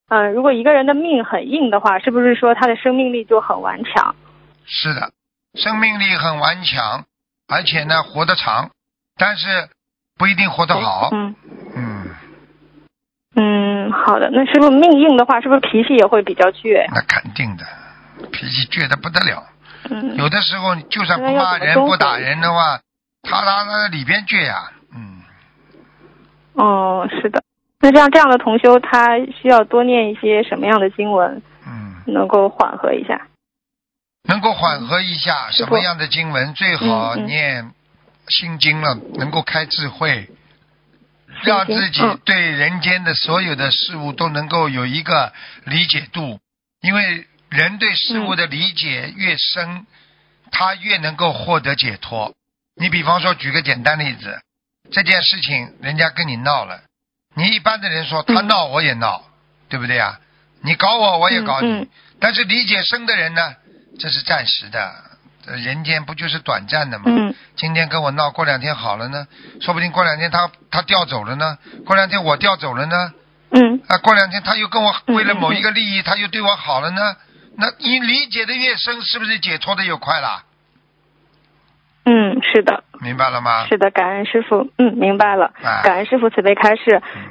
如果一个人的命很硬的话，是不是说他的生命力就很顽强？ 是的，生命力很顽强，而且呢活得长，但是不一定活得好。 好的。那师傅命硬的话，是不是脾气也会比较倔？ 那肯定的，脾气倔得不得了。有的时候你就算不骂人不打人的话，他里边倔呀。 是的。那这样的同修，他需要多念一些什么样的经文，能够缓和一下？ 能够缓和一下什么样的经文？最好念心经了，能够开智慧，让自己对人间的所有的事物都能够有一个理解度。因为人对事物的理解越深，他越能够获得解脱。你比方说举个简单例子，这件事情人家跟你闹了，你一般的人说他闹我也闹，对不对啊？你搞我也搞你。但是理解深的人呢，这是暂时的，人间不就是短暂的吗？今天跟我闹，过2天好了呢，说不定过2天他调走了呢，过2天我调走了呢，过2天他又跟我为了某一个利益，他又对我好了呢。那你理解的越深，是不是解脱的越快啦？ 是的。 明白了吗？ 是的，感恩师父。明白了。感恩师父慈悲开示。